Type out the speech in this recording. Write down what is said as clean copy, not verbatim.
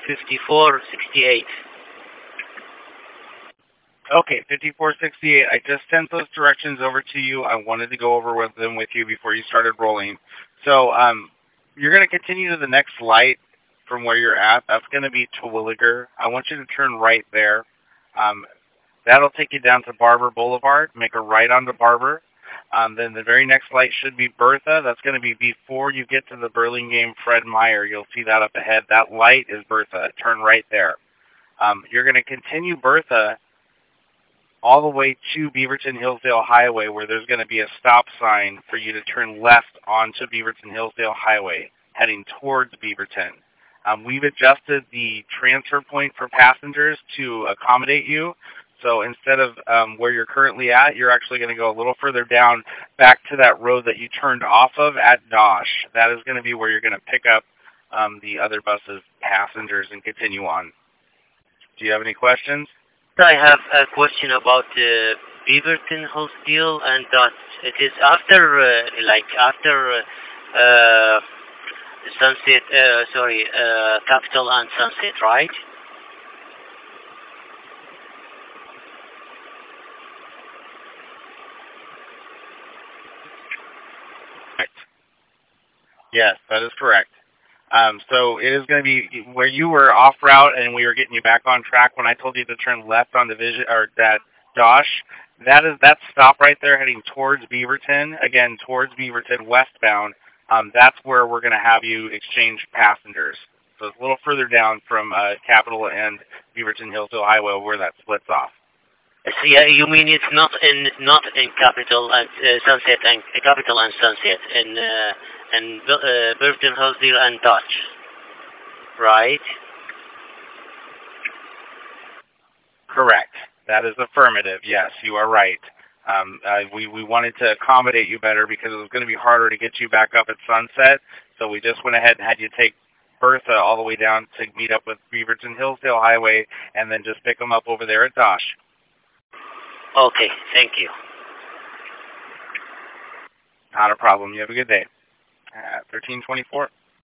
5468. Okay, 5468. I just sent those directions over to you. I wanted to go over with them with you before you started rolling. So you're going to continue to the next light from where you're at. That's going to be Terwilliger. I want you to turn right there. That'll take you down to Barber Boulevard. Make a right onto Barber. Then the very next light should be Bertha. That's going to be before you get to the Burlingame Fred Meyer. You'll see that up ahead. That light is Bertha. Turn right there. You're going to continue Bertha all the way to Beaverton-Hillsdale Highway, where there's going to be a stop sign for you to turn left onto Beaverton-Hillsdale Highway, heading towards Beaverton. We've adjusted the transfer point for passengers to accommodate you. So instead of where you're currently at, you're actually going to go a little further down back to that road that you turned off of at Dosh. That is going to be where you're going to pick up the other bus's passengers and continue on. Do you have any questions? I have a question about Beaverton, Hillsdale, and that it is after, Sunset, Capital and Sunset, right? Right. Yes, that is correct. So it is going to be where you were off route and we were getting you back on track when I told you to turn left on Division or that Dosh. That stop right there heading towards Beaverton, again towards Beaverton westbound. That's where we're going to have you exchange passengers. So it's a little further down from Capitol and Beaverton Hillsdale Highway where that splits off. So yeah, you mean it's not in Capital and Sunset and Capital and Sunset in Beaverton, Hillsdale and Dodge, right? Correct. That is affirmative. Yes, you are right. We wanted to accommodate you better because it was going to be harder to get you back up at Sunset. So we just went ahead and had you take Bertha all the way down to meet up with Beaverton Hillsdale Highway and then just pick them up over there at Dosh. Okay, thank you. Not a problem. You have a good day. 1324.